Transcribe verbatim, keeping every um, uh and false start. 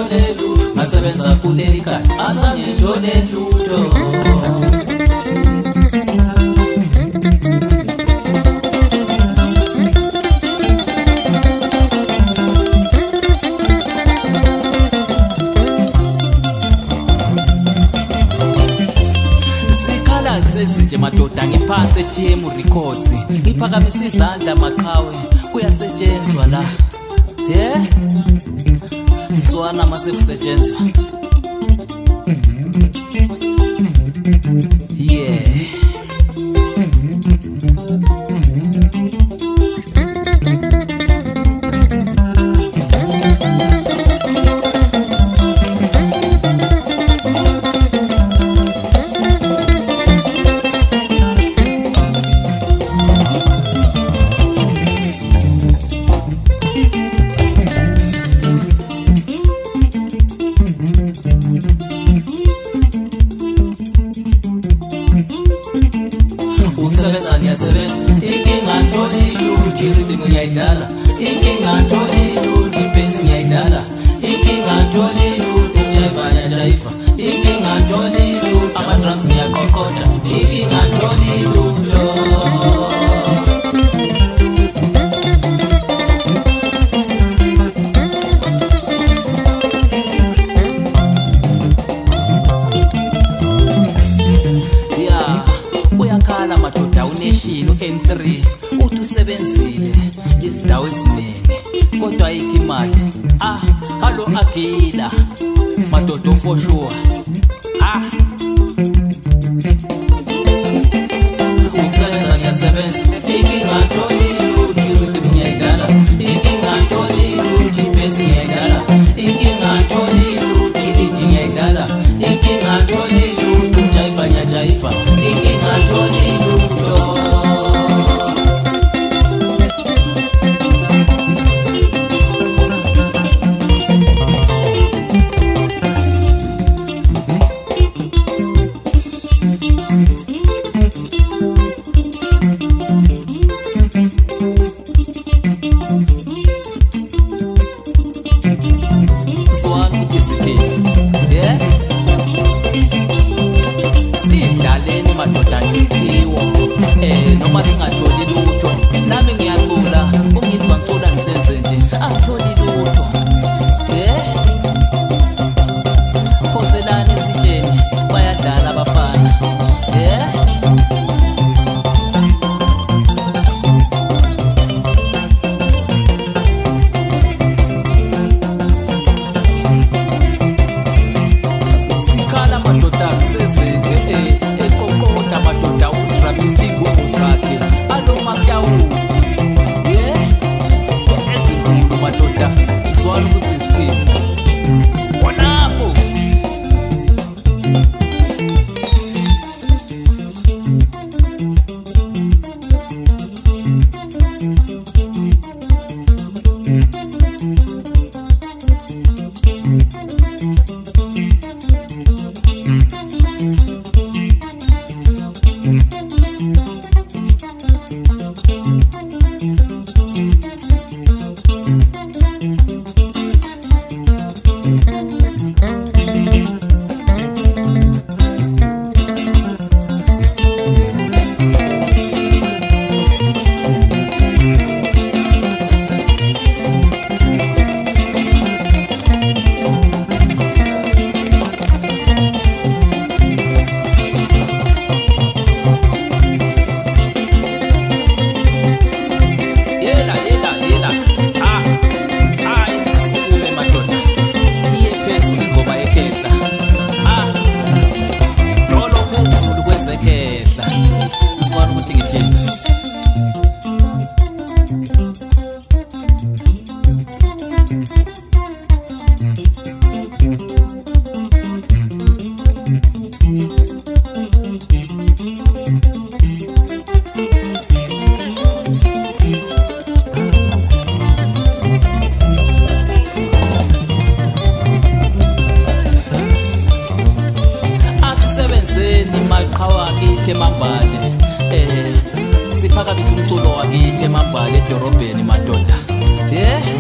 ngithole lutho ngasebenza kuleli khaya azange ngithole lutho Sezinje madoda ngiphase T M Records ngiphakamisa izandla maqhawe kuyasetshenzwa la yeah swana mase kusetshenzwa yeah Usebenza ngiyasebenza inkinga ngithole lutho irhythm ngiyayidlala inkinga ngithole lutho ibass ngiyayidlala inkinga ngithole lutho jive yajive inkinga ngithole lutho ama drums ngiyaqoqoda inkinga ngithole lutho uyakhala madoda uneshilo N three uthi usebenzile izindawo eziningi kodwa ayikho imali ah hallo agila madoda for sure ah usebenza ngiyasebenza inkinga ngithole lutho irhythm ngiyayidlala inkinga ngithole lutho ibass ngiyayidlala inkinga ngithole lutho lead ngiyayidlala inkinga ngithole lutho jive yajive inkinga ngithole lutho swana uthi yeah sidlaleni madoda ngiphiwo eh noma singatholi lutho nami ngiyacula ungizwa ngicula ngisenze nje angitholi lutho eh phoselani sitsheni bayadlala abafana eh sikhala madoda sezenze eh ekokota madoda udramisti ngoku zakhe aloma kyawu yeah ezinkulu madoda zwala ukuthi isithini wonapho wakithi emambale eh siphakamise umculo wakithi emambale edorobheni madoda yeah